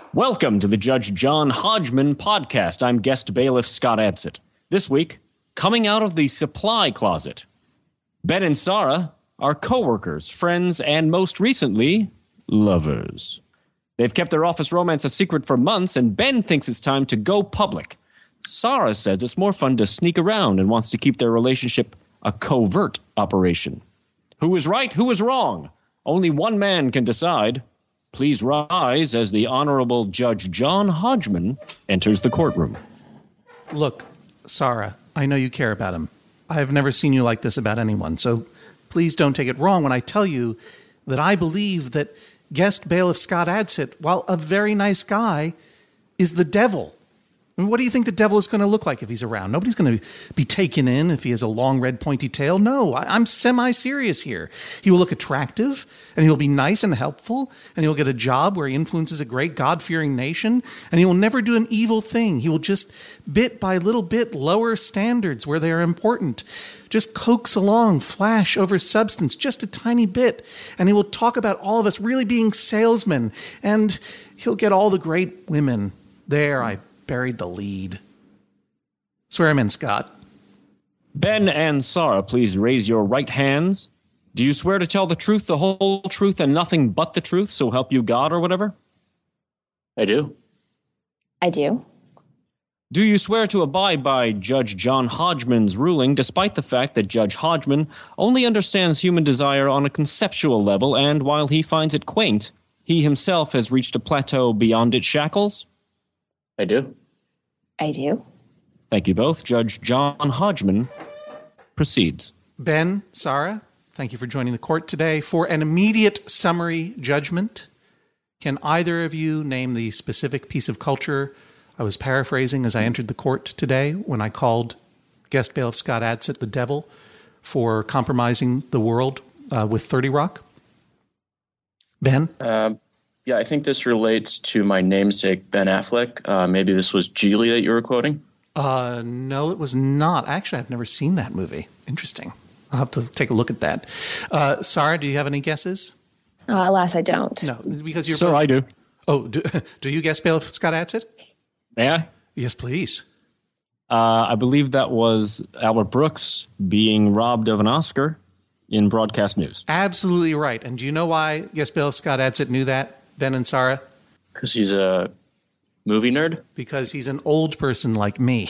Welcome to the Judge John Hodgman podcast. I'm guest bailiff Scott Adsit. This week, coming out of the supply closet. Ben and Sarah are co-workers, friends, and most recently, lovers. They've kept their office romance a secret for months, and Ben thinks it's time to go public. Sarah says it's more fun to sneak around and wants to keep their relationship a covert operation. Who is right? Who is wrong? Only one man can decide. Please rise as the Honorable Judge John Hodgman enters the courtroom. Look, Sarah, I know you care about him. I have never seen you like this about anyone, so please don't take it wrong when I tell you that I believe that guest bailiff Scott Adsit, while a very nice guy, is the devil. I mean, what do you think the devil is going to look like if he's around? Nobody's going to be taken in if he has a long red pointy tail. No, I'm semi-serious here. He will look attractive, and he will be nice and helpful, and he will get a job where he influences a great God-fearing nation, and he will never do an evil thing. He will just, bit by little bit, lower standards where they are important. Just coax along, flash over substance, just a tiny bit, and he will talk about all of us really being salesmen, and he'll get all the great women. There, I buried the lead. Swear him in, Scott. Ben and Sarah, please raise your right hands. Do you swear to tell the truth, the whole truth, and nothing but the truth, so help you God or whatever? I do. I do. Do you swear to abide by Judge John Hodgman's ruling, despite the fact that Judge Hodgman only understands human desire on a conceptual level, and while he finds it quaint, he himself has reached a plateau beyond its shackles? I do. I do. Thank you both. Judge John Hodgman proceeds. Ben, Sarah, thank you for joining the court today. For an immediate summary judgment, can either of you name the specific piece of culture I was paraphrasing as I entered the court today when I called guest bailiff Scott Adsit the devil for compromising the world with 30 Rock? Ben? Yeah, I think this relates to my namesake, Ben Affleck. Maybe this was Geely that you were quoting? No, it was not. Actually, I've never seen that movie. Interesting. I'll have to take a look at that. Sarah, do you have any guesses? Alas, I don't. No, because you're... Sir, I do. Oh, do you guess bailiff Scott Adsit? May I? Yes, please. I believe that was Albert Brooks being robbed of an Oscar in broadcast news. Absolutely right. And do you know why guest bailiff Scott Adsit knew that, Ben and Sarah? Because he's a movie nerd? Because he's an old person like me.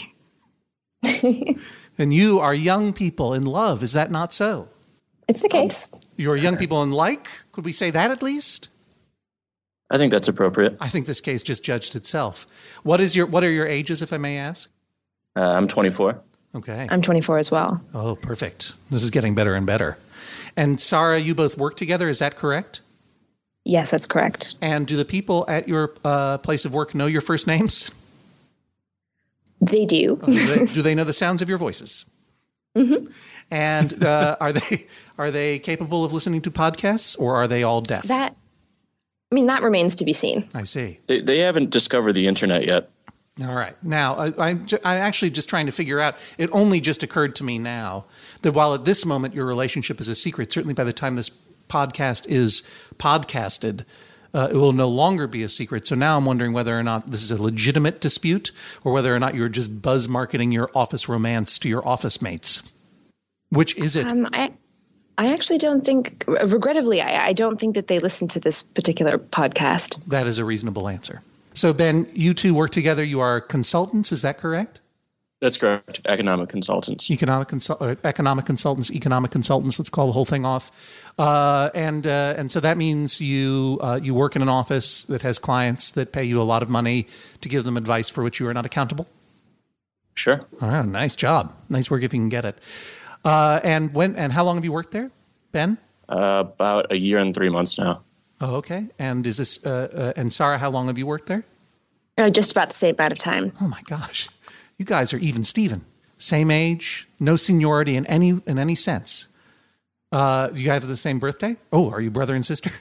And you are young people in love. Is that not so? It's the case. You're young people in like? Could we say that at least? I think that's appropriate. I think this case just judged itself. What are your ages, if I may ask? I'm 24. Okay. I'm 24 as well. Oh, perfect. This is getting better and better. And Sarah, you both work together. Is that correct? Yes, that's correct. And do the people at your place of work know your first names? They do. Do they know the sounds of your voices? Mm-hmm. And are they capable of listening to podcasts, or are they all deaf? That remains to be seen. I see. They haven't discovered the internet yet. All right. Now, I'm actually just trying to figure out, it only just occurred to me now that while at this moment your relationship is a secret, certainly by the time this podcast is podcasted, it will no longer be a secret. So now I'm wondering whether or not this is a legitimate dispute or whether or not you're just buzz marketing your office romance to your office mates. Which is it? I actually don't think, regrettably, I don't think that they listen to this particular podcast. That is a reasonable answer. So, Ben, you two work together. You are consultants. Is that correct? That's correct. Economic consultants. Economic consultants. Let's call the whole thing off. And so that means you work in an office that has clients that pay you a lot of money to give them advice for which you are not accountable. Sure. All right, nice job. Nice work if you can get it. And how long have you worked there, Ben? About a year and 3 months now. Oh, okay. And is this and Sarah, how long have you worked there? Just about the same amount of time. Oh my gosh. You guys are even Steven. Same age, no seniority in any sense. Do you have the same birthday? Oh, are you brother and sister?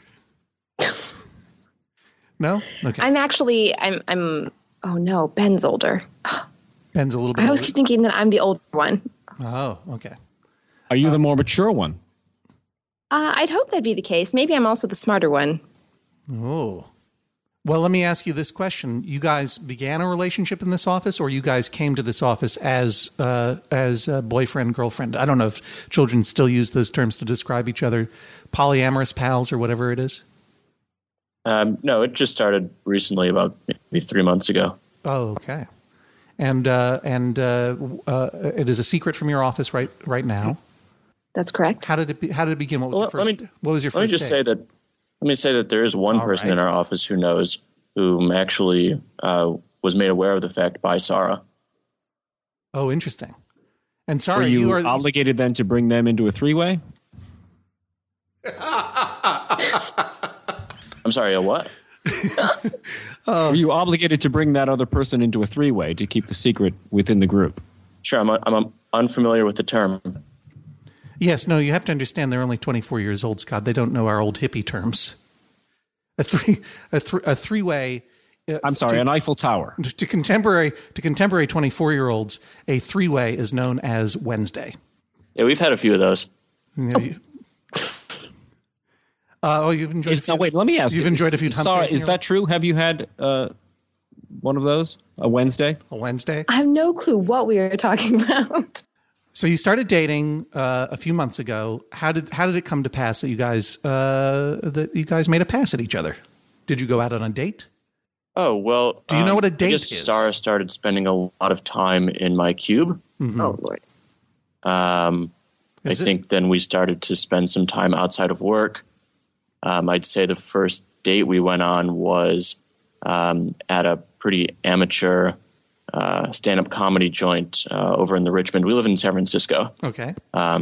No? Okay. I'm oh no, Ben's older. Ben's a little bit I always older. keep thinking that I'm the older one. Oh, okay. Are you the more mature one? I'd hope that'd be the case. Maybe I'm also the smarter one. Oh. Well, let me ask you this question. You guys began a relationship in this office, or you guys came to this office as boyfriend, girlfriend? I don't know if children still use those terms to describe each other, polyamorous pals or whatever it is. No, it just started recently, about maybe 3 months ago. Oh, okay. And it is a secret from your office right now. That's correct. How did it begin? What was your first? What was your first? Let me say that there is one person in our office who knows, who actually was made aware of the fact by Sarah. Oh, interesting. And Sarah, were you are obligated then to bring them into a three-way? I'm sorry, a what? Were you obligated to bring that other person into a three-way to keep the secret within the group? Sure, I'm unfamiliar with the term. Yes, no, you have to understand they're only 24 years old, Scott. They don't know our old hippie terms. A three-way. I'm sorry, an Eiffel Tower. To contemporary 24-year-olds, a three-way is known as Wednesday. Yeah, we've had a few of those. You've enjoyed. Wait, let me ask you. You've enjoyed a few times. Sarah, is that true? Have you had one of those? A Wednesday? A Wednesday? I have no clue what we were talking about. So you started dating a few months ago. How did it come to pass that you guys made a pass at each other? Did you go out on a date? Oh, well. Do you know what a date is? Sarah started spending a lot of time in my cube. Mm-hmm. Oh, Lord. I think then we started to spend some time outside of work. I'd say the first date we went on was at a pretty amateur stand-up comedy joint over in the Richmond. We live in San Francisco. Okay.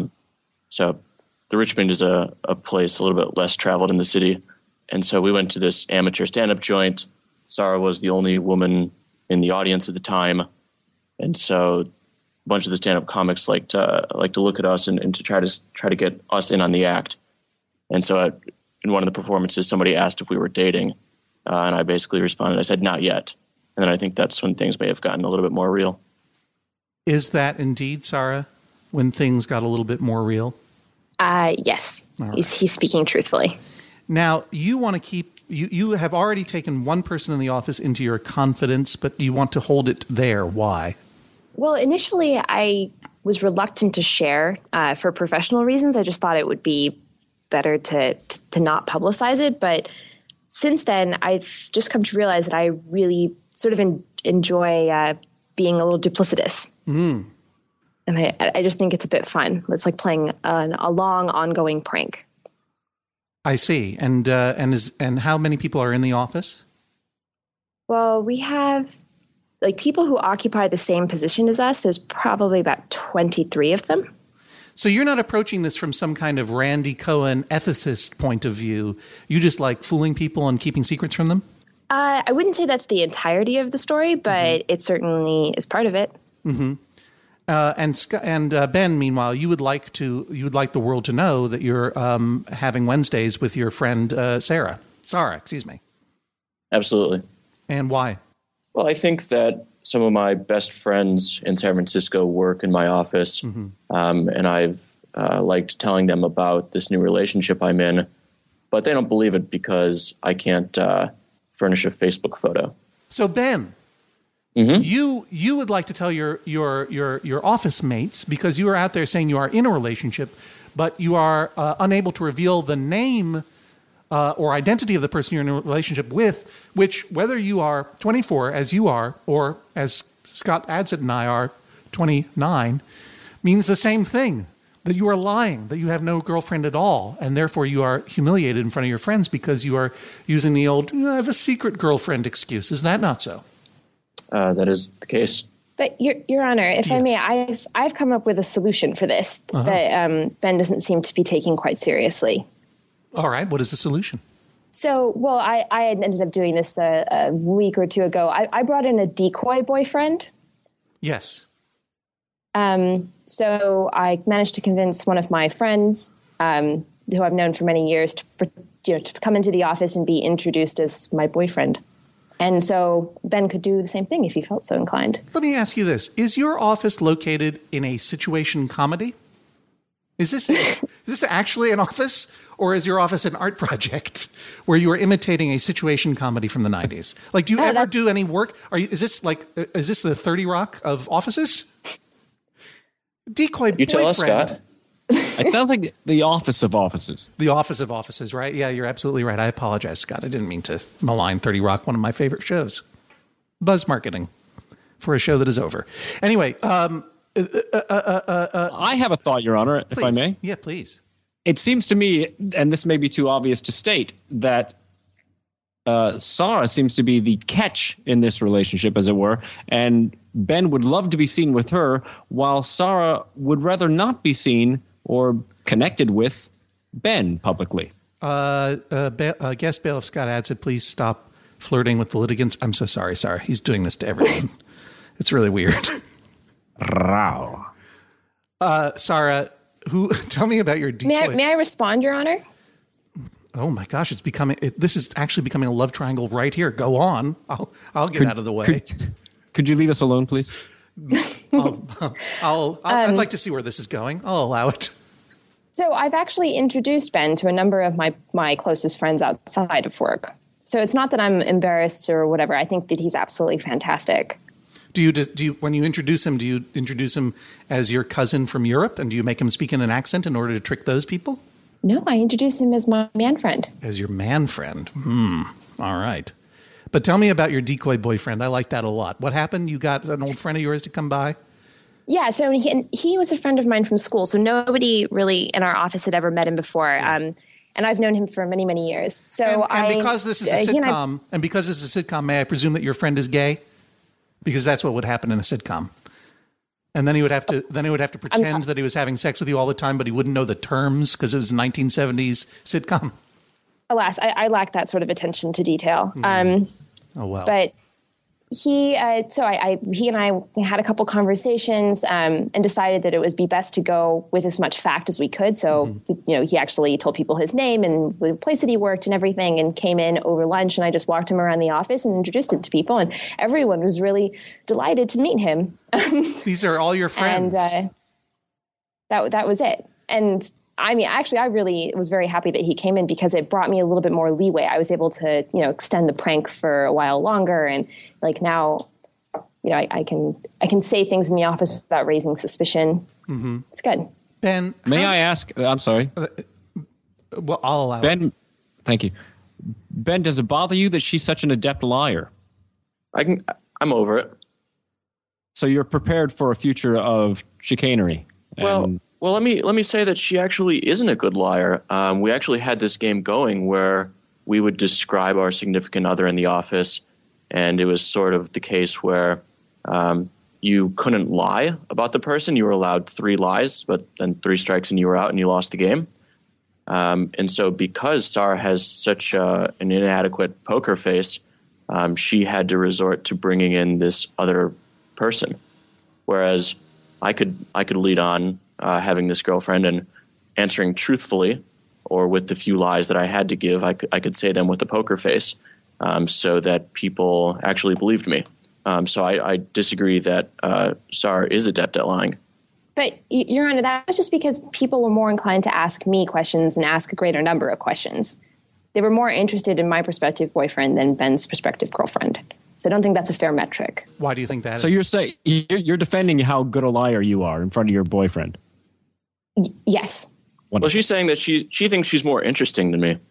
So the Richmond is a place a little bit less traveled in the city. And so we went to this amateur stand-up joint. Sarah was the only woman in the audience at the time. And so a bunch of the stand-up comics like to look at us and to try to get us in on the act. And so in one of the performances, somebody asked if we were dating. And I basically responded, I said, not yet. And then I think that's when things may have gotten a little bit more real. Is that indeed, Sarah, when things got a little bit more real? Yes. Right. He's speaking truthfully. Now, you want to keep, you have already taken one person in the office into your confidence, but you want to hold it there. Why? Well, initially I was reluctant to share for professional reasons. I just thought it would be better to not publicize it. But since then, I've just come to realize that I really sort of enjoy being a little duplicitous. Mm. And I just think it's a bit fun. It's like playing a long, ongoing prank. I see. And how many people are in the office? Well, we have like people who occupy the same position as us. There's probably about 23 of them. So you're not approaching this from some kind of Randy Cohen ethicist point of view. You just like fooling people and keeping secrets from them? I wouldn't say that's the entirety of the story, but it certainly is part of it. Mm-hmm. And Ben, meanwhile, you would like the world to know that you're having Wednesdays with your friend Sarah, excuse me. Absolutely. And why? Well, I think that some of my best friends in San Francisco work in my office, and I've liked telling them about this new relationship I'm in, but they don't believe it because I can't furnish a Facebook photo. So Ben, you would like to tell your office mates, because you are out there saying you are in a relationship, but you are unable to reveal the name or identity of the person you're in a relationship with, which, whether you are 24, as you are, or as Scott Adsit and I are 29, means the same thing, that you are lying, that you have no girlfriend at all, and therefore you are humiliated in front of your friends because you are using the old, I have a secret girlfriend excuse. Is that not so? That is the case. But Your Honor, if I may, I've come up with a solution for this that Ben doesn't seem to be taking quite seriously. All right. What is the solution? So, well, I had ended up doing this a week or two ago. I brought in a decoy boyfriend. Yes. So I managed to convince one of my friends, who I've known for many years, to come into the office and be introduced as my boyfriend. And so Ben could do the same thing if he felt so inclined. Let me ask you this. Is your office located in a situation comedy? Is this actually an office, or is your office an art project where you are imitating a situation comedy from the 90s? Like, do you ever do any work? Is this the 30 Rock of offices? Decoy You boyfriend. tell us, Scott. It sounds like the office of offices. The office of offices, right? Yeah, you're absolutely right. I apologize, Scott. I didn't mean to malign 30 Rock, one of my favorite shows. Buzz marketing for a show that is over. Anyway, I have a thought, Your Honor, if I may. Yeah, please. It seems to me, and this may be too obvious to state, that Sarah seems to be the catch in this relationship, as it were, and Ben would love to be seen with her, while Sarah would rather not be seen or connected with Ben publicly. Guest bailiff Scott Adsit, please stop flirting with the litigants. I'm so sorry, Sarah. He's doing this to everyone. It's really weird. Row. Sarah, tell me about your decoy. May I respond, Your Honor? Oh my gosh, this is actually becoming a love triangle right here. Go on. I'll get out of the way. Could you leave us alone, please? I'd like to see where this is going. I'll allow it. So I've actually introduced Ben to a number of my closest friends outside of work. So it's not that I'm embarrassed or whatever. I think that he's absolutely fantastic. Do you when you introduce him, do you introduce him as your cousin from Europe, and do you make him speak in an accent in order to trick those people? No, I introduced him as my man friend. As your man friend. All right. But tell me about your decoy boyfriend. I like that a lot. What happened? You got an old friend of yours to come by? Yeah, so he was a friend of mine from school, so nobody really in our office had ever met him before. And I've known him for many, many years. So because this is a sitcom, may I presume that your friend is gay? Because that's what would happen in a sitcom. And then he would have to pretend that he was having sex with you all the time, but he wouldn't know the terms because it was a 1970s sitcom. Alas, I lack that sort of attention to detail. Oh well. But he and I had a couple conversations and decided that it would be best to go with as much fact as we could. So, he actually told people his name and the place that he worked and everything, and came in over lunch, and I just walked him around the office and introduced him to people, and everyone was really delighted to meet him. These are all your friends. And that was it. And I mean, actually, I really was very happy that he came in because it brought me a little bit more leeway. I was able to, extend the prank for a while longer. And like now, I can say things in the office without raising suspicion. Mm-hmm. It's good. Ben, may I ask? I'm sorry. Well, I'll allow Ben, thank you. Ben, does it bother you that she's such an adept liar? I'm over it. So you're prepared for a future of chicanery. Well, let me say that she actually isn't a good liar. We actually had this game going where we would describe our significant other in the office, and it was sort of the case where you couldn't lie about the person. You were allowed 3 lies, but then 3 strikes and you were out and you lost the game. And so because Sarah has such an inadequate poker face, she had to resort to bringing in this other person, whereas I could lead on having this girlfriend and answering truthfully, or with the few lies that I had to give, I could say them with a poker face, so that people actually believed me. So I disagree that Sarah is adept at lying. But Your Honor, that was just because people were more inclined to ask me questions and ask a greater number of questions. They were more interested in my prospective boyfriend than Ben's prospective girlfriend. So I don't think that's a fair metric. Why do you think that? So you're saying you're defending how good a liar you are in front of your boyfriend? Yes. Wonderful. Well, she's saying that she thinks she's more interesting than me.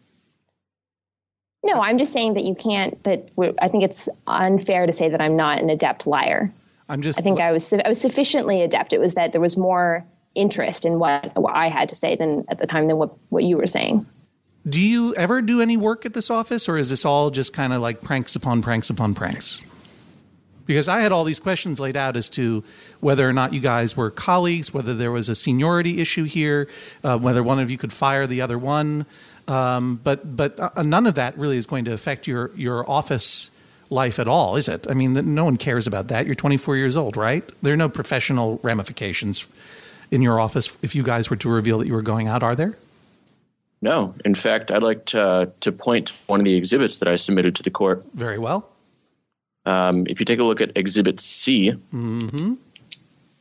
No, I'm just saying that you can't. I think it's unfair to say that I'm not an adept liar. I think I was sufficiently adept. It was that there was more interest in what I had to say than at the time than what you were saying. Do you ever do any work at this office, or is this all just kind of like pranks upon pranks upon pranks? Because I had all these questions laid out as to whether or not you guys were colleagues, whether there was a seniority issue here, whether one of you could fire the other one. But none of that really is going to affect your office life at all, is it? I mean, no one cares about that. You're 24 years old, right? There are no professional ramifications in your office if you guys were to reveal that you were going out, are there? No. In fact, I'd like to point to one of the exhibits that I submitted to the court. Very well. If you take a look at Exhibit C,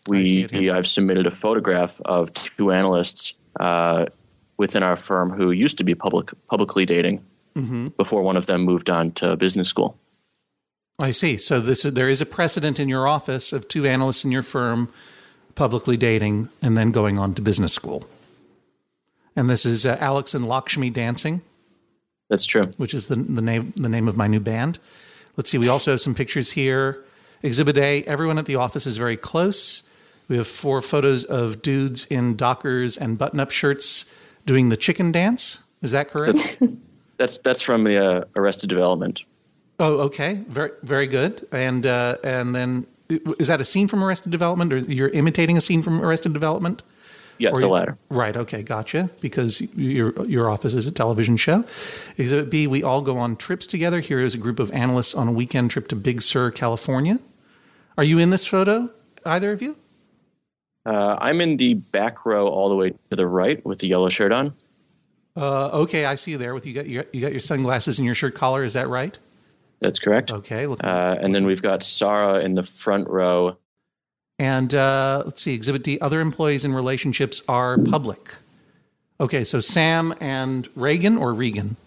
I've submitted a photograph of two analysts within our firm who used to be publicly dating before one of them moved on to business school. I see. So there is a precedent in your office of two analysts in your firm publicly dating and then going on to business school. And this is Alex and Lakshmi Dancing. That's true. Which is the name of my new band. Let's see. We also have some pictures here. Exhibit A. Everyone at the office is very close. We have 4 photos of dudes in Dockers and button-up shirts doing the chicken dance. Is that correct? That's from the Arrested Development. Oh, okay. Very, very good. And then is that a scene from Arrested Development, or you're imitating a scene from Arrested Development? Yeah, the latter. Right. Okay. Gotcha. Because your office is a television show. Exhibit B, we all go on trips together. Here is a group of analysts on a weekend trip to Big Sur, California. Are you in this photo, either of you? I'm in the back row all the way to the right with the yellow shirt on. Okay, I see you there. With you got your sunglasses and your shirt collar. Is that right? That's correct. Okay. And then we've got Sarah in the front row. And let's see, Exhibit D, other employees and relationships are public. Okay, so Sam and Reagan or Regan?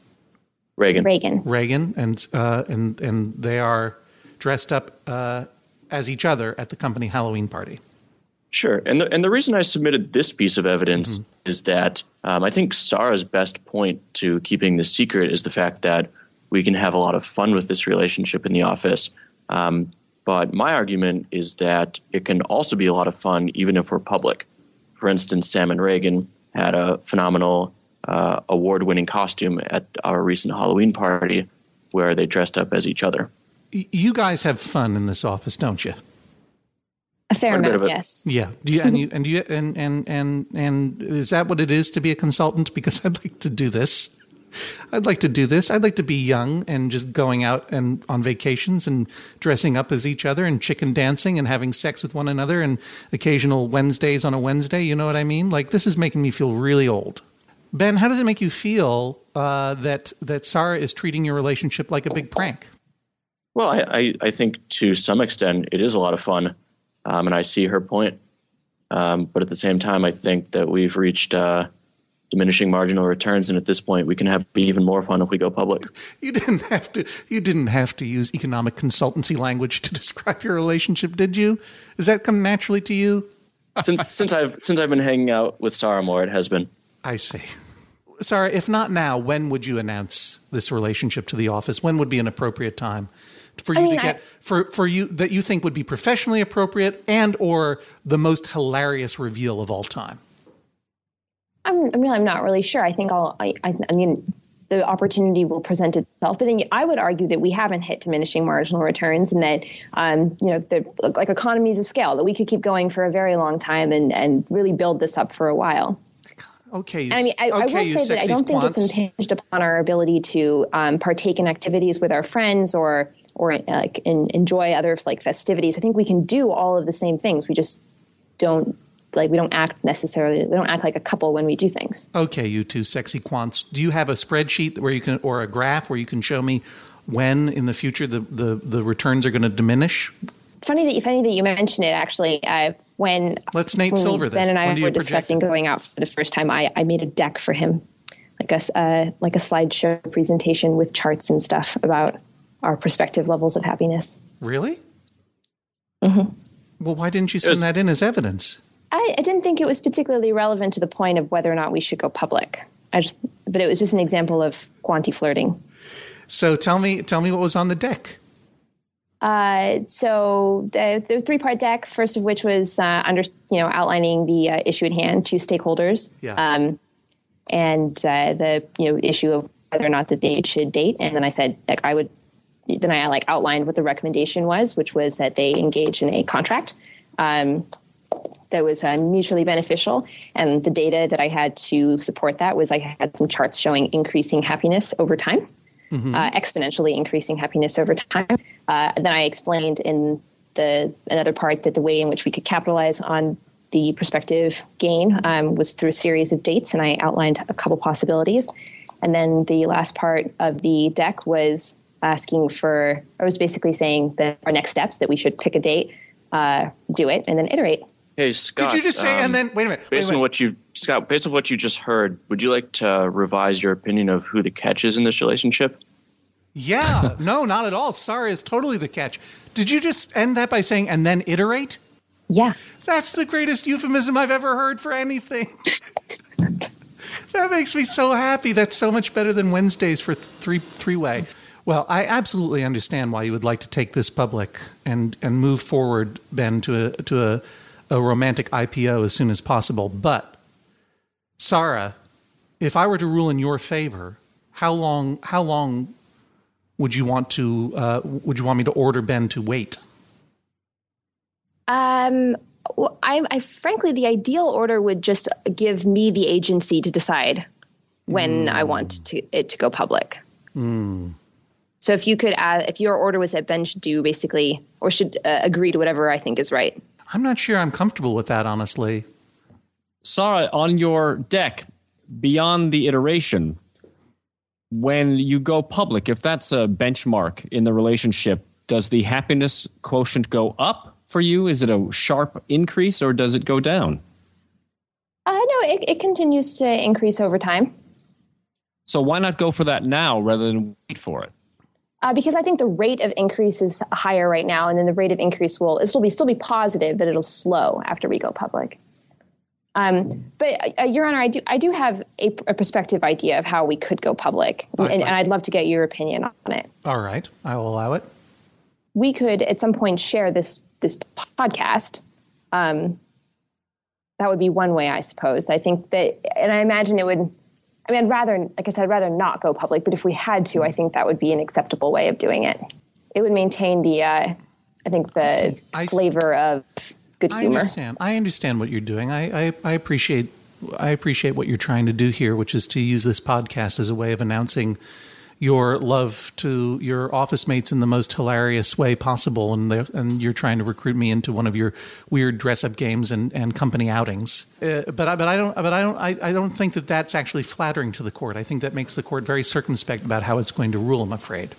Reagan. And they are dressed up as each other at the company Halloween party. Sure. And the reason I submitted this piece of evidence is that I think Sarah's best point to keeping this secret is the fact that we can have a lot of fun with this relationship in the office. But my argument is that it can also be a lot of fun even if we're public. For instance, Sam and Reagan had a phenomenal award-winning costume at our recent Halloween party where they dressed up as each other. You guys have fun in this office, don't you? A fair amount, yes. Yeah. Do you, and is that what it is to be a consultant? Because I'd like to do this. I'd like to be young and just going out and on vacations and dressing up as each other and chicken dancing and having sex with one another and occasional Wednesdays on a Wednesday. You know what I mean? Like, this is making me feel really old. Ben, how does it make you feel that Sarah is treating your relationship like a big prank? Well, I think to some extent it is a lot of fun, and I see her point. But at the same time, I think that we've reached diminishing marginal returns, and at this point, we can be even more fun if we go public. You didn't have to use economic consultancy language to describe your relationship, did you? Does that come naturally to you? Since I've been hanging out with Sarah more, it has been. I see. Sarah, if not now, when would you announce this relationship to the office? When would be an appropriate time for you for you that you think would be professionally appropriate and or the most hilarious reveal of all time? I'm not really sure. I think I mean, the opportunity will present itself. But I would argue that we haven't hit diminishing marginal returns, and that like economies of scale, that we could keep going for a very long time and really build this up for a while. Okay. I will say that I don't think it's impinged upon our ability to partake in activities with our friends or enjoy other festivities. I think we can do all of the same things. We just don't. We don't act like a couple when we do things. Okay, you two sexy quants. Do you have a spreadsheet where you can, or a graph where you can show me when in the future the returns are going to diminish? Funny that you mention it. Actually, when Nate Silver this. Ben and I were discussing going out for the first time, I made a deck for him, like a slideshow presentation with charts and stuff about our prospective levels of happiness. Really? Mm-hmm. Well, why didn't you send that in as evidence? I didn't think it was particularly relevant to the point of whether or not we should go public. But it was just an example of quanti flirting. So tell me what was on the deck. So the 3-part deck, first of which was outlining the issue at hand to stakeholders, and the issue of whether or not that they should date. And then I said I outlined what the recommendation was, which was that they engage in a contract that was mutually beneficial. And the data that I had to support that was I had some charts showing increasing happiness over time, exponentially increasing happiness over time. Then I explained in another part that the way in which we could capitalize on the prospective gain was through a series of dates, and I outlined a couple possibilities. And then the last part of the deck was basically saying that our next steps, that we should pick a date, do it, and then iterate. Hey, Scott. Did you just say, and then, wait a minute. Based on what you just heard, would you like to revise your opinion of who the catch is in this relationship? Yeah, no, not at all. Sorry is totally the catch. Did you just end that by saying, and then iterate? Yeah. That's the greatest euphemism I've ever heard for anything. That makes me so happy. That's so much better than Wednesdays for three-way. Well, I absolutely understand why you would like to take this public and move forward, Ben, to a romantic IPO as soon as possible. But, Sarah, if I were to rule in your favor, how long would you want me to order Ben to wait? Well, I frankly, the ideal order would just give me the agency to decide when I want it to go public. So if you could if your order was that Ben should do basically, or should agree to whatever I think is right. I'm not sure I'm comfortable with that, honestly. Sarah, on your deck, beyond the iteration, when you go public, if that's a benchmark in the relationship, does the happiness quotient go up for you? Is it a sharp increase or does it go down? No, it continues to increase over time. So why not go for that now rather than wait for it? Because I think the rate of increase is higher right now, and then the rate of increase will still be positive, but it'll slow after we go public. But Your Honor, I do have a prospective idea of how we could go public, and I'd love to get your opinion on it. All right, I will allow it. We could at some point share this podcast. That would be one way, I suppose. I think that, and I imagine it would. I mean, I'd rather not go public, but if we had to, I think that would be an acceptable way of doing it. It would maintain the flavor of good humor. I understand what you're doing. I appreciate what you're trying to do here, which is to use this podcast as a way of announcing your love to your office mates in the most hilarious way possible, and you're trying to recruit me into one of your weird dress-up games and company outings. But I don't think that that's actually flattering to the court. I think that makes the court very circumspect about how it's going to rule, I'm afraid.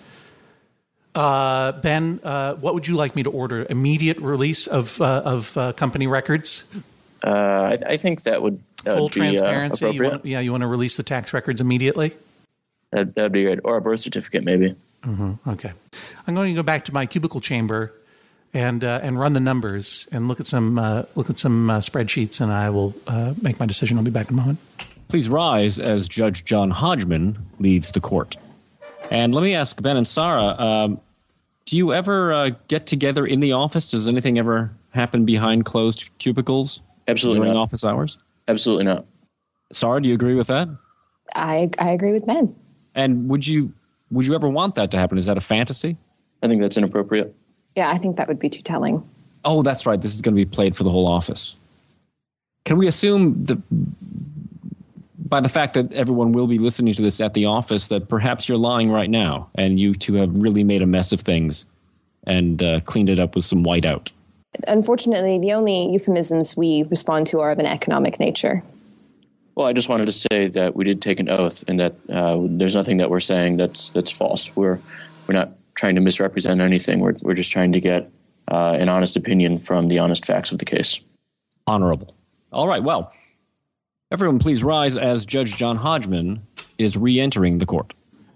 Ben, what would you like me to order? Immediate release of company records? I think that would full be, transparency. appropriate. You want to release the tax records immediately? That'd be great. Or a birth certificate, maybe. Mm-hmm. Okay. I'm going to go back to my cubicle chamber and run the numbers and look at some spreadsheets, and I will make my decision. I'll be back in a moment. Please rise as Judge John Hodgman leaves the court. And let me ask Ben and Sarah, do you ever get together in the office? Does anything ever happen behind closed cubicles? Absolutely during not. Office hours? Absolutely not. Sarah, do you agree with that? I agree with Ben. And would you ever want that to happen? Is that a fantasy? I think that's inappropriate. Yeah, I think that would be too telling. Oh, that's right. This is going to be played for the whole office. Can we assume that by the fact that everyone will be listening to this at the office that perhaps you're lying right now and you two have really made a mess of things and cleaned it up with some whiteout? Unfortunately, the only euphemisms we respond to are of an economic nature. Well, I just wanted to say that we did take an oath, and that there's nothing that we're saying that's false. We're not trying to misrepresent anything. We're just trying to get an honest opinion from the honest facts of the case. Honorable. All right. Well, everyone, please rise as Judge John Hodgman is re-entering the court.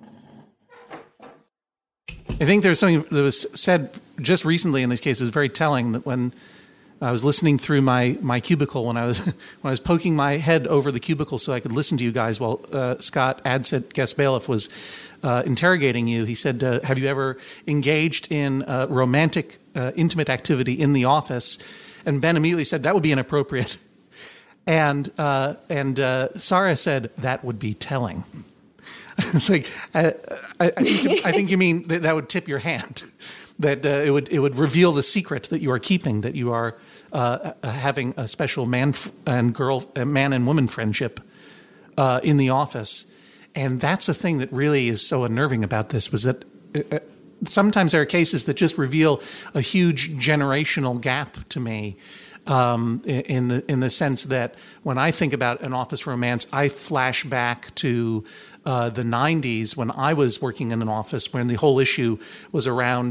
I think there's something that was said just recently in this case is very telling, that when I was listening through my cubicle, when I was poking my head over the cubicle so I could listen to you guys while Scott Adsit, guest bailiff, was interrogating you, he said, have you ever engaged in romantic, intimate activity in the office? And Ben immediately said, that would be inappropriate. And Sarah said, that would be telling. It's like, I think you mean that would tip your hand. That it would reveal the secret that you are keeping, that you are having a special man and woman friendship in the office. And that's the thing that really is so unnerving about this, was that sometimes there are cases that just reveal a huge generational gap to me, in the sense that when I think about an office romance, I flash back to the 90s when I was working in an office, when the whole issue was around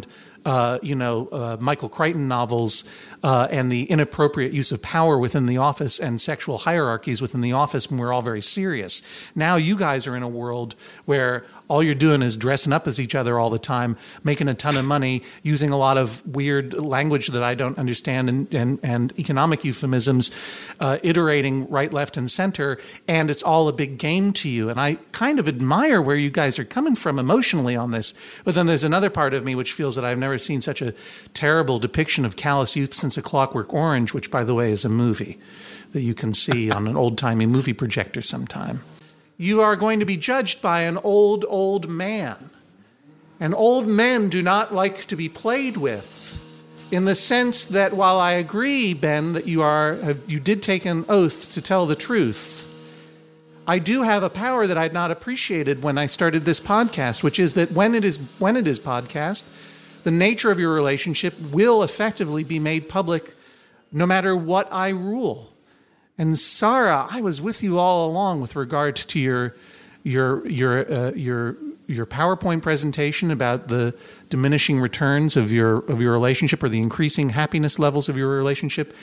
Michael Crichton novels and the inappropriate use of power within the office and sexual hierarchies within the office when we're all very serious. Now you guys are in a world where all you're doing is dressing up as each other all the time, making a ton of money, using a lot of weird language that I don't understand and economic euphemisms, iterating right, left, and center, and it's all a big game to you. And I kind of admire where you guys are coming from emotionally on this. But then there's another part of me which feels that I've never seen such a terrible depiction of callous youth since A Clockwork Orange, which, by the way, is a movie that you can see on an old-timey movie projector sometime. You are going to be judged by an old man. And old men do not like to be played with, in the sense that while I agree, Ben, that you did take an oath to tell the truth, I do have a power that I'd not appreciated when I started this podcast, which is that when it is podcast, the nature of your relationship will effectively be made public no matter what I rule. And Sarah, I was with you all along with regard to your PowerPoint presentation about the diminishing returns of your relationship or the increasing happiness levels of your relationship.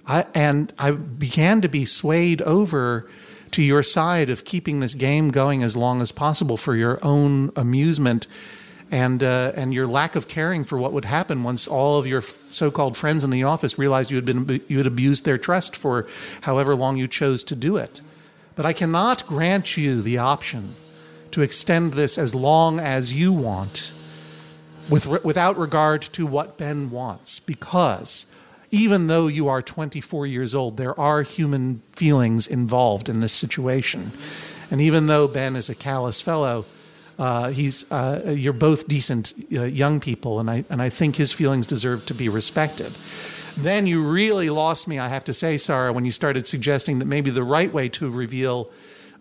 I began to be swayed over to your side of keeping this game going as long as possible for your own amusement and your lack of caring for what would happen once all of your so-called friends in the office realized you had abused their trust for however long you chose to do it. But I cannot grant you the option to extend this as long as you want without regard to what Ben wants, because even though you are 24 years old, there are human feelings involved in this situation. And even though Ben is a callous fellow, you're both decent young people, and I think his feelings deserve to be respected. Then you really lost me, I have to say, Sarah, when you started suggesting that maybe the right way to reveal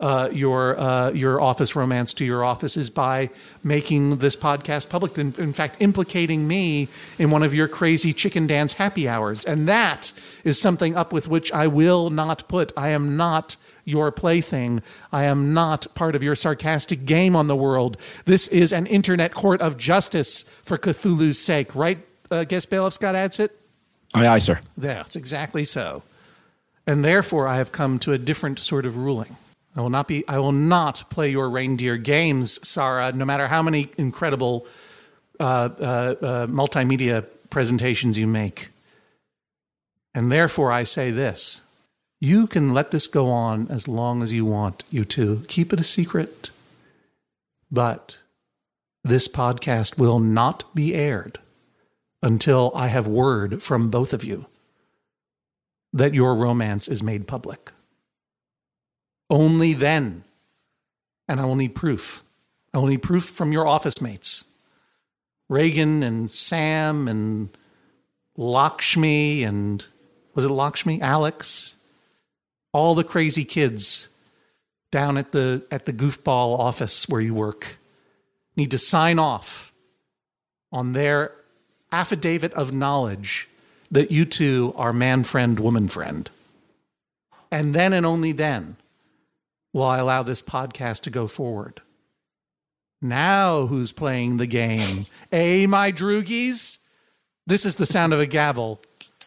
your office romance to your office is by making this podcast public, in fact, implicating me in one of your crazy chicken dance happy hours. And that is something up with which I will not put. I am not your plaything. I am not part of your sarcastic game on the world. This is an internet court of justice, for Cthulhu's sake. Right, Guest Bailiff Scott Adsit? Aye, sir. That's exactly so. And therefore, I have come to a different sort of ruling. I will not play your reindeer games, Sarah, no matter how many incredible multimedia presentations you make. And therefore, I say this. You can let this go on as long as you want, you two. Keep it a secret. But this podcast will not be aired until I have word from both of you that your romance is made public. Only then. And I will need proof. I will need proof from your office mates. Reagan and Sam and Lakshmi and, was it Lakshmi? Alex? All the crazy kids down at the goofball office where you work need to sign off on their affidavit of knowledge that you two are man friend, woman friend. And then and only then will I allow this podcast to go forward. Now who's playing the game? My droogies? This is the sound of a gavel.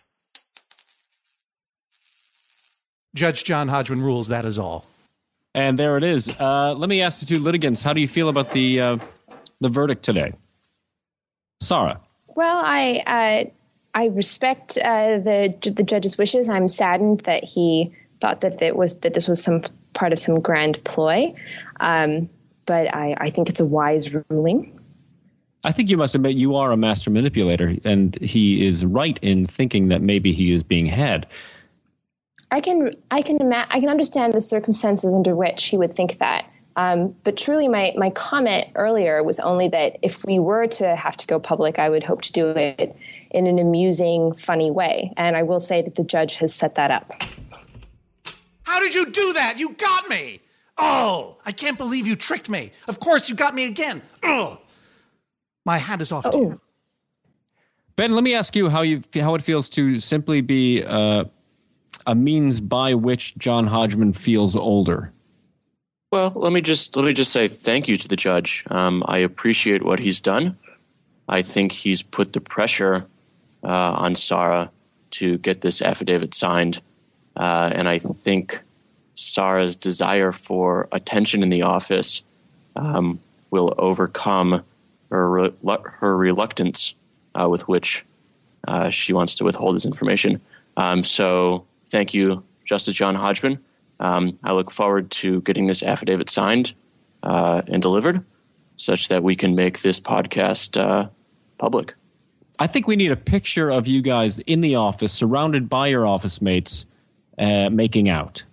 Judge John Hodgman rules, that is all. And there it is. Let me ask the two litigants, how do you feel about the verdict today? Sarah. Well, I respect the judge's wishes. I'm saddened that he thought that this was some part of some grand ploy, but I think it's a wise ruling. I think you must admit you are a master manipulator, and he is right in thinking that maybe he is being had. I can understand the circumstances under which he would think that. But truly, my comment earlier was only that if we were to have to go public, I would hope to do it in an amusing, funny way. And I will say that the judge has set that up. How did you do that? You got me. Oh, I can't believe you tricked me. Of course, you got me again. Oh, my hat is off to you. Ben, let me ask you how it feels to simply be a means by which John Hodgman feels older. Well, let me just say thank you to the judge. I appreciate what he's done. I think he's put the pressure on Sarah to get this affidavit signed. And I think Sarah's desire for attention in the office will overcome her reluctance with which she wants to withhold this information. So thank you, Justice John Hodgman. I look forward to getting this affidavit signed and delivered such that we can make this podcast public. I think we need a picture of you guys in the office, surrounded by your office mates, making out.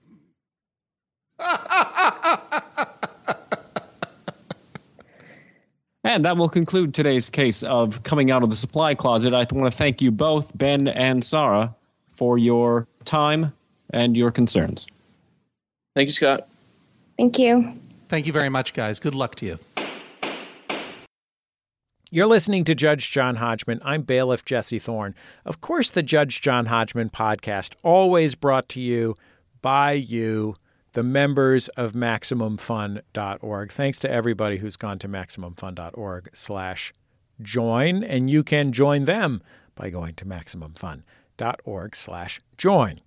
And that will conclude today's case of coming out of the supply closet. I want to thank you both, Ben and Sarah, for your time and your concerns. Thank you, Scott. Thank you. Thank you very much, guys. Good luck to you. You're listening to Judge John Hodgman. I'm bailiff Jesse Thorne. Of course, the Judge John Hodgman podcast, always brought to you by you, the members of MaximumFun.org. Thanks to everybody who's gone to MaximumFun.org/join, and you can join them by going to MaximumFun.org/join.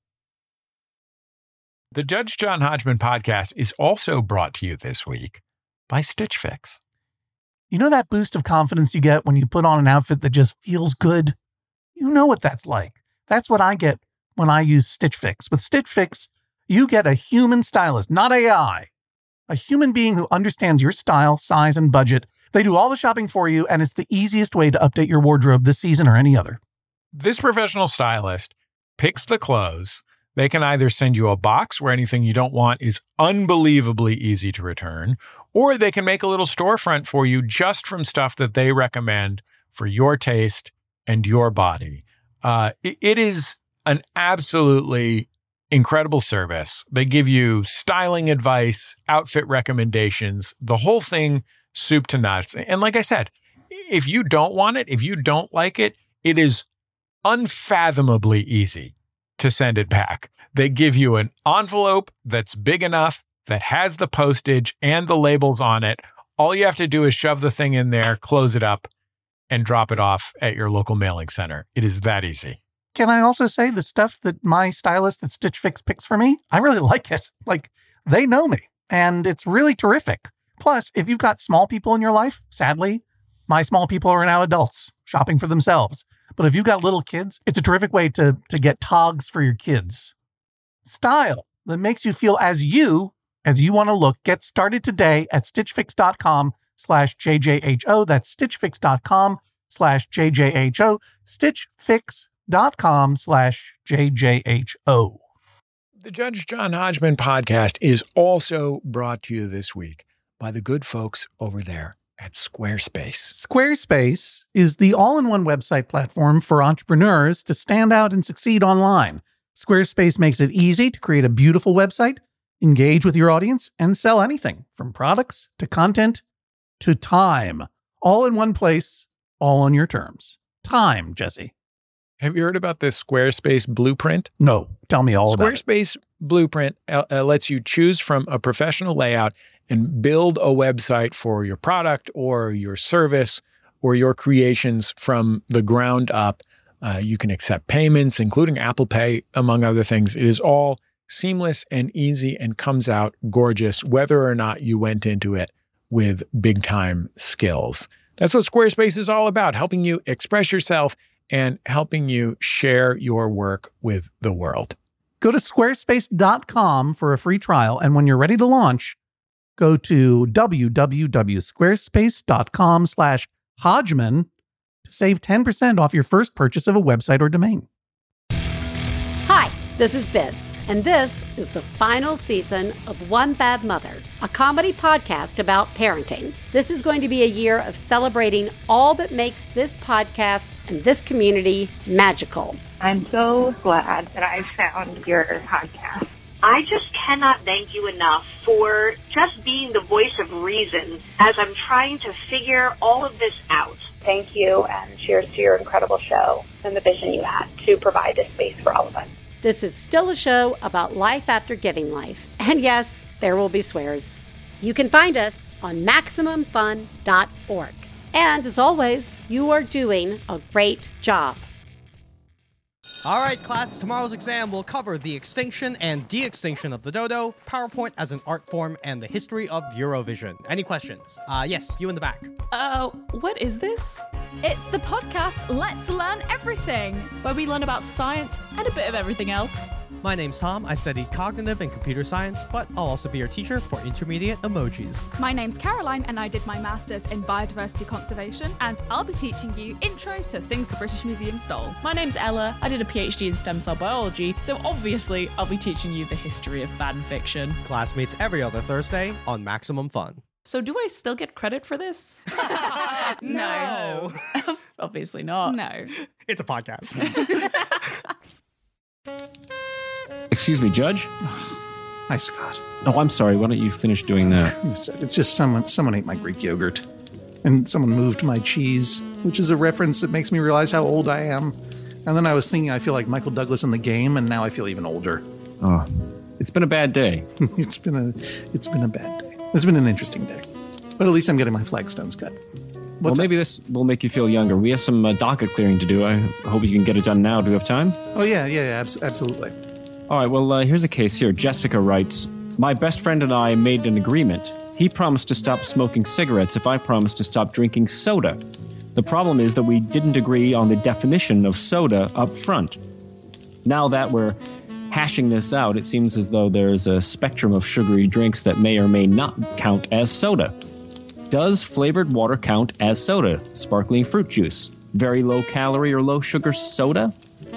The Judge John Hodgman podcast is also brought to you this week by Stitch Fix. You know that boost of confidence you get when you put on an outfit that just feels good? You know what that's like. That's what I get when I use Stitch Fix. With Stitch Fix, you get a human stylist, not AI. A human being who understands your style, size, and budget. They do all the shopping for you, and it's the easiest way to update your wardrobe this season or any other. This professional stylist picks the clothes. They can either send you a box where anything you don't want is unbelievably easy to return, or they can make a little storefront for you just from stuff that they recommend for your taste and your body. It is an absolutely incredible service. They give you styling advice, outfit recommendations, the whole thing, soup to nuts. And like I said, if you don't want it, if you don't like it, it is unfathomably easy to send it back. They give you an envelope that's big enough, that has the postage and the labels on it. All you have to do is shove the thing in there, close it up, and drop it off at your local mailing center. It is that easy. Can I also say the stuff that my stylist at Stitch Fix picks for me? I really like it. Like, they know me, and it's really terrific. Plus, if you've got small people in your life, sadly, my small people are now adults shopping for themselves. But if you've got little kids, it's a terrific way to get togs for your kids. Style that makes you feel as you want to look. Get started today at stitchfix.com/JJHO. That's stitchfix.com/JJHO. stitchfix.com/JJHO. The Judge John Hodgman podcast is also brought to you this week by the good folks over there at Squarespace. Squarespace is the all-in-one website platform for entrepreneurs to stand out and succeed online. Squarespace makes it easy to create a beautiful website, engage with your audience, and sell anything from products to content to time. All in one place, all on your terms. Time, Jesse. Have you heard about this Squarespace blueprint? No, tell me all about it. Squarespace blueprint lets you choose from a professional layout and build a website for your product or your service or your creations from the ground up. You can accept payments, including Apple Pay, among other things. It is all seamless and easy and comes out gorgeous, whether or not you went into it with big time skills. That's what Squarespace is all about, helping you express yourself and helping you share your work with the world. Go to squarespace.com for a free trial. And when you're ready to launch, go to www.squarespace.com/Hodgman to save 10% off your first purchase of a website or domain. Hi, this is Biz, and this is the final season of One Bad Mother, a comedy podcast about parenting. This is going to be a year of celebrating all that makes this podcast and this community magical. I'm so glad that I found your podcast. I just cannot thank you enough for just being the voice of reason as I'm trying to figure all of this out. Thank you, and cheers to your incredible show and the vision you had to provide this space for all of us. This is still a show about life after giving life. And yes, there will be swears. You can find us on MaximumFun.org. And as always, you are doing a great job. All right, class, tomorrow's exam will cover the extinction and de-extinction of the dodo, PowerPoint as an art form, and the history of Eurovision. Any questions? Yes, you in the back. What is this? It's the podcast Let's Learn Everything, where we learn about science and a bit of everything else. My name's Tom. I studied cognitive and computer science, but I'll also be your teacher for intermediate emojis. My name's Caroline, and I did my master's in biodiversity conservation, and I'll be teaching you intro to things the British Museum stole. My name's Ella. I did a PhD in stem cell biology, so obviously I'll be teaching you the history of fan fiction. Class meets every other Thursday on Maximum Fun. So do I still get credit for this? No. Obviously not. No. It's a podcast. Excuse me, Judge? Hi, Scott. Oh, I'm sorry. Why don't you finish doing that? It's just someone ate my Greek yogurt. And someone moved my cheese, which is a reference that makes me realize how old I am. And then I was thinking I feel like Michael Douglas in The Game, and now I feel even older. Oh, it's been a bad day. It's been a bad day. It's been an interesting day. But at least I'm getting my flagstones cut. Well, maybe this will make you feel younger. We have some docket clearing to do. I hope you can get it done now. Do you have time? Oh, yeah, absolutely. All right, well, here's a case here. Jessica writes, my best friend and I made an agreement. He promised to stop smoking cigarettes if I promised to stop drinking soda. The problem is that we didn't agree on the definition of soda up front. Now that we're hashing this out, it seems as though there's a spectrum of sugary drinks that may or may not count as soda. Does flavored water count as soda? Sparkling fruit juice? Very low calorie or low sugar soda?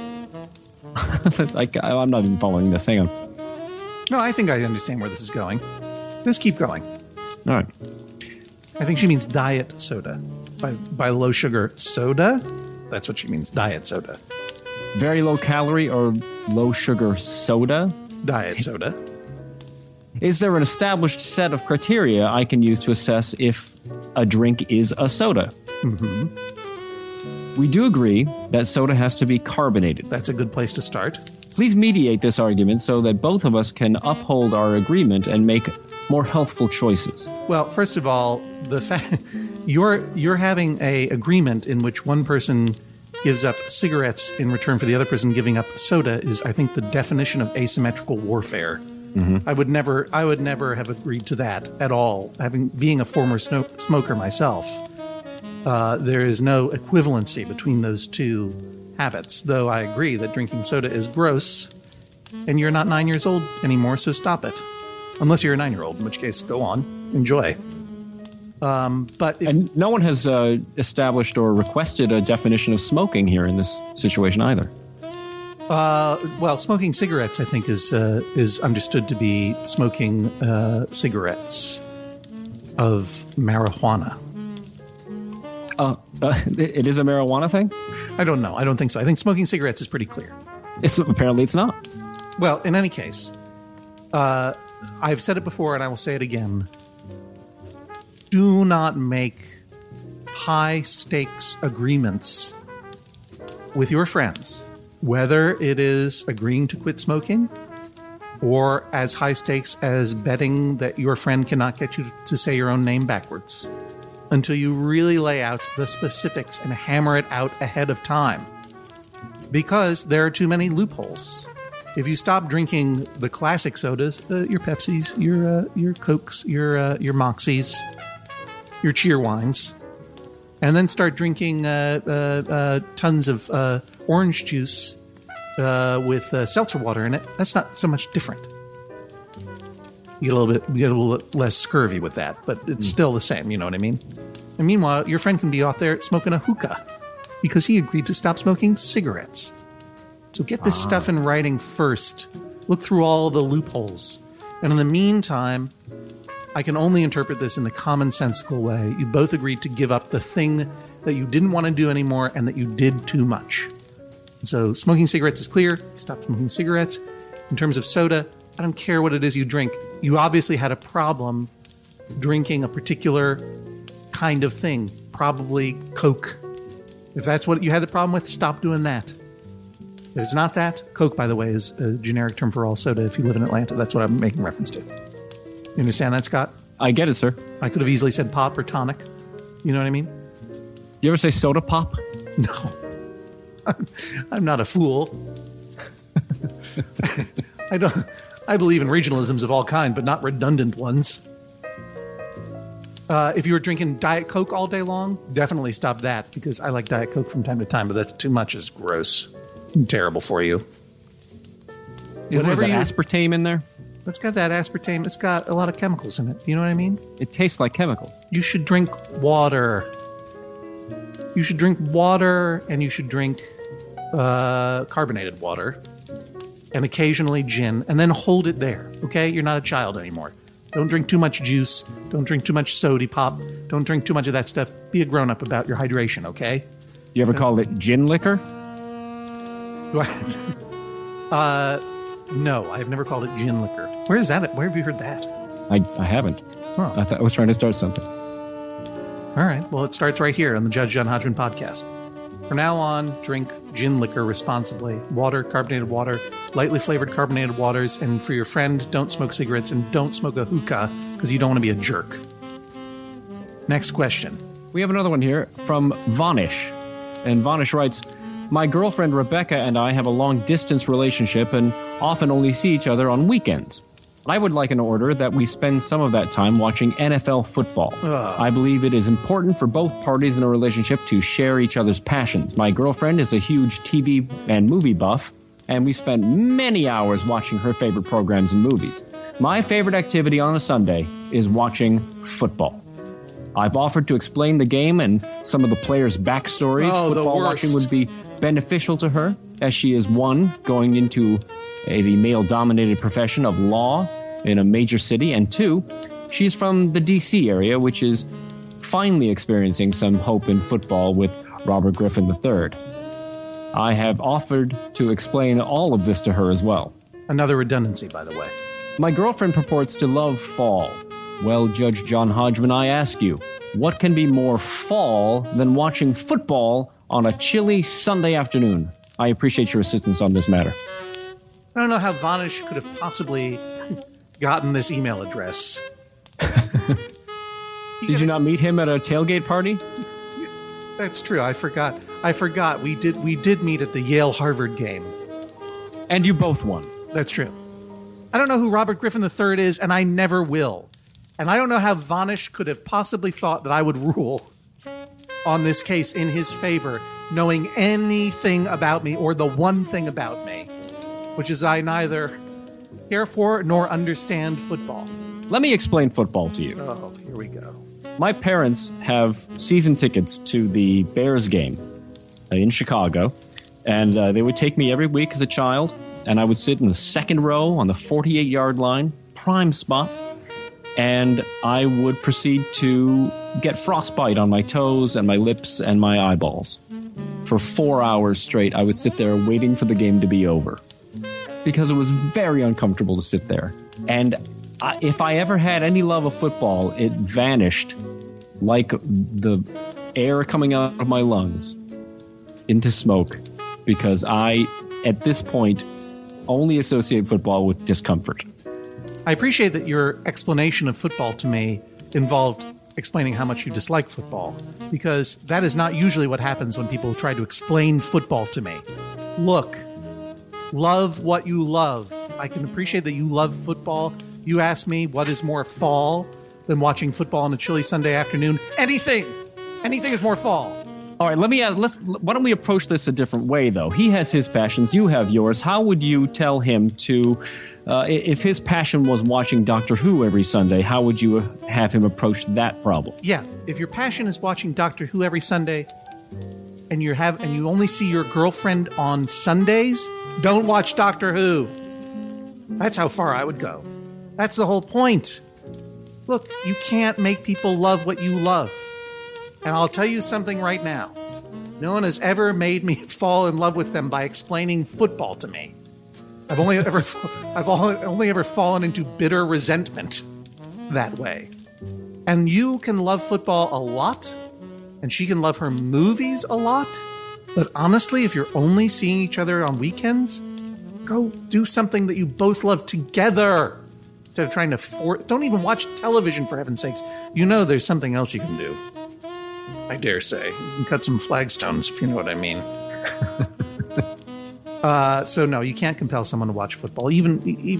I'm not even following this. Hang on. No, I think I understand where this is going. Just keep going. All right. I think she means diet soda. By low sugar soda, that's what she means, diet soda. Very low calorie or low sugar soda? Diet soda. Is there an established set of criteria I can use to assess if a drink is a soda? Mm-hmm. We do agree that soda has to be carbonated. That's a good place to start. Please mediate this argument so that both of us can uphold our agreement and make more healthful choices. Well, first of all, the fact you're having a agreement in which one person gives up cigarettes in return for the other person giving up soda is, I think, the definition of asymmetrical warfare. Mm-hmm. I would never have agreed to that at all. Being a former smoker myself, there is no equivalency between those two habits. Though I agree that drinking soda is gross, and you're not 9 years old anymore, so stop it. Unless you're a 9-year-old, in which case, go on, enjoy. And no one has established or requested a definition of smoking here in this situation either. Well, smoking cigarettes, I think, is understood to be smoking cigarettes of marijuana. It is a marijuana thing? I don't know. I don't think so. I think smoking cigarettes is pretty clear. Apparently it's not. Well, in any case, I've said it before and I will say it again. Do not make high-stakes agreements with your friends, whether it is agreeing to quit smoking or as high stakes as betting that your friend cannot get you to say your own name backwards, until you really lay out the specifics and hammer it out ahead of time. Because there are too many loopholes. If you stop drinking the classic sodas, your Pepsis, your Cokes, your Moxies, your Cheer wines, and then start drinking tons of orange juice with seltzer water in it, that's not so much different. You get a little bit less scurvy with that, but it's still the same. You know what I mean? And meanwhile, your friend can be off there smoking a hookah because he agreed to stop smoking cigarettes. So get this stuff in writing first. Look through all the loopholes. And in the meantime, I can only interpret this in the commonsensical way. You both agreed to give up the thing that you didn't want to do anymore and that you did too much. So smoking cigarettes is clear. Stop smoking cigarettes. In terms of soda, I don't care what it is you drink. You obviously had a problem drinking a particular kind of thing, probably Coke. If that's what you had the problem with, stop doing that. If it's not that, Coke, by the way, is a generic term for all soda. If you live in Atlanta, that's what I'm making reference to. You understand that, Scott? I get it, sir. I could have easily said pop or tonic. You know what I mean? You ever say soda pop? No. I'm not a fool. I believe in regionalisms of all kind, but not redundant ones. If you were drinking Diet Coke all day long, definitely stop that, because I like Diet Coke from time to time, but that's too much is gross. Terrible for you. Whatever that aspartame in there? It's got that aspartame. It's got a lot of chemicals in it. You know what I mean? It tastes like chemicals. You should drink water. You should drink water, and you should drink carbonated water, and occasionally gin, and then hold it there, okay? You're not a child anymore. Don't drink too much juice. Don't drink too much soda pop. Don't drink too much of that stuff. Be a grown-up about your hydration, okay? You ever called it gin liquor? No, I've never called it gin liquor. Where is that? Where have you heard that? I haven't. Huh. I was trying to start something. All right. Well, it starts right here on the Judge John Hodgman podcast. From now on, drink gin liquor responsibly. Water, carbonated water, lightly flavored carbonated waters. And for your friend, don't smoke cigarettes and don't smoke a hookah because you don't want to be a jerk. Next question. We have another one here from Vanish. And Vanish writes, my girlfriend Rebecca and I have a long-distance relationship and often only see each other on weekends. I would like an order that we spend some of that time watching NFL football. I believe it is important for both parties in a relationship to share each other's passions. My girlfriend is a huge TV and movie buff, and we spend many hours watching her favorite programs and movies. My favorite activity on a Sunday is watching football. I've offered to explain the game and some of the players' backstories. Football watching would be beneficial to her, as she is, one, going into the male-dominated profession of law in a major city, and two, she's from the D.C. area, which is finally experiencing some hope in football with Robert Griffin III. I have offered to explain all of this to her as well. Another redundancy, by the way. My girlfriend purports to love fall. Well, Judge John Hodgman, I ask you, what can be more fall than watching football on a chilly Sunday afternoon? I appreciate your assistance on this matter. I don't know how Vanish could have possibly gotten this email address. Did you not meet him at a tailgate party? That's true. I forgot. We did meet at the Yale-Harvard game. And you both won. That's true. I don't know who Robert Griffin III is, and I never will. And I don't know how Vanish could have possibly thought that I would rule on this case in his favor, knowing anything about me or the one thing about me, which is I neither care for nor understand football. Let me explain football to you. Oh, here we go. My parents have season tickets to the Bears game in Chicago, and they would take me every week as a child, and I would sit in the second row on the 48-yard line, prime spot, and I would proceed to get frostbite on my toes and my lips and my eyeballs. For 4 hours straight, I would sit there waiting for the game to be over because it was very uncomfortable to sit there. And if I ever had any love of football, it vanished like the air coming out of my lungs into smoke because I, at this point, only associate football with discomfort. I appreciate that your explanation of football to me involved explaining how much you dislike football, because that is not usually what happens when people try to explain football to me. Look, love what you love. I can appreciate that you love football. You ask me what is more fall than watching football on a chilly Sunday afternoon. Anything is more fall. All right, why don't we approach this a different way, though? He has his passions, you have yours. How would you tell him to, if his passion was watching Doctor Who every Sunday, how would you have him approach that problem? Yeah, if your passion is watching Doctor Who every Sunday, and you only see your girlfriend on Sundays, don't watch Doctor Who. That's how far I would go. That's the whole point. Look, you can't make people love what you love. And I'll tell you something right now. No one has ever made me fall in love with them by explaining football to me. I've only ever fallen into bitter resentment that way. And you can love football a lot, and she can love her movies a lot. But honestly, if you're only seeing each other on weekends, go do something that you both love together. Instead of trying to don't even watch television, for heaven's sakes. You know there's something else you can do. I dare say. You can cut some flagstones, if you know what I mean. So no, you can't compel someone to watch football. Even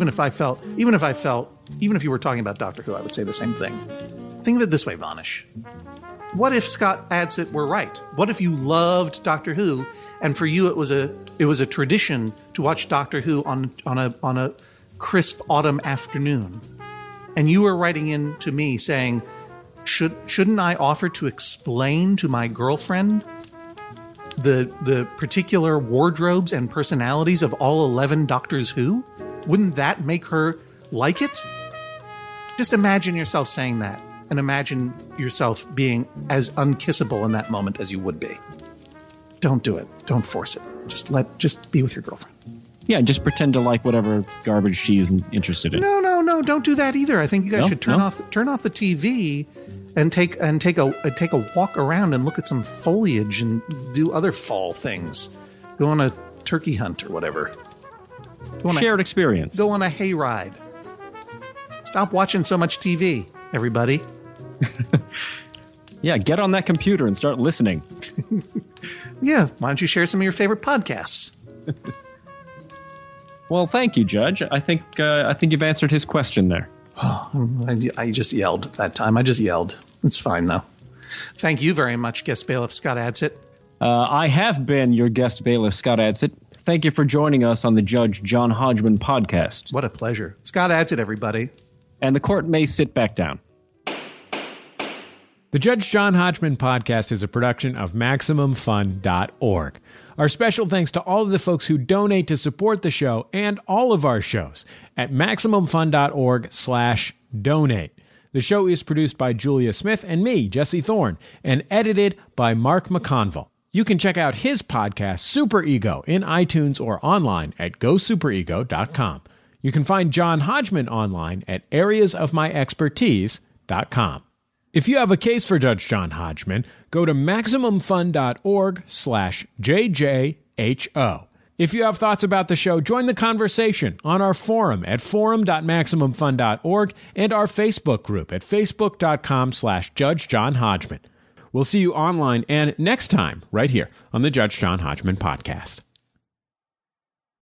if you were talking about Doctor Who, I would say the same thing. Think of it this way, Vanish. What if Scott Adsit were right? What if you loved Doctor Who, and for you it was a tradition to watch Doctor Who on a crisp autumn afternoon, and you were writing in to me saying, shouldn't I offer to explain to my girlfriend the particular wardrobes and personalities of all 11 Doctors Who? Wouldn't that make her like it? Just imagine yourself saying that, and imagine yourself being as unkissable in that moment as you would be. Don't do it. Don't force it. Just be with your girlfriend. Yeah, just pretend to like whatever garbage she's interested in. No, don't do that either. I think you guys should turn off the TV and take a walk around and look at some foliage and do other fall things. Go on a turkey hunt or whatever. Shared experience. Go on a hayride. Stop watching so much TV, everybody. Yeah, get on that computer and start listening. Yeah, why don't you share some of your favorite podcasts? Well, thank you, Judge. I think you've answered his question there. I just yelled that time. I just yelled. It's fine, though. Thank you very much, guest bailiff Scott Adsit. I have been your guest bailiff, Scott Adsit. Thank you for joining us on the Judge John Hodgman podcast. What a pleasure. Scott Adsit, everybody. And the court may sit back down. The Judge John Hodgman podcast is a production of MaximumFun.org. Our special thanks to all of the folks who donate to support the show and all of our shows at MaximumFun.org/donate. The show is produced by Julia Smith and me, Jesse Thorne, and edited by Mark McConville. You can check out his podcast, Super Ego, in iTunes or online at GoSuperEgo.com. You can find John Hodgman online at areasofmyexpertise.com. If you have a case for Judge John Hodgman, go to MaximumFun.org/JJHO. If you have thoughts about the show, join the conversation on our forum at forum.MaximumFun.org and our Facebook group at Facebook.com/Judge John Hodgman. We'll see you online and next time right here on the Judge John Hodgman podcast.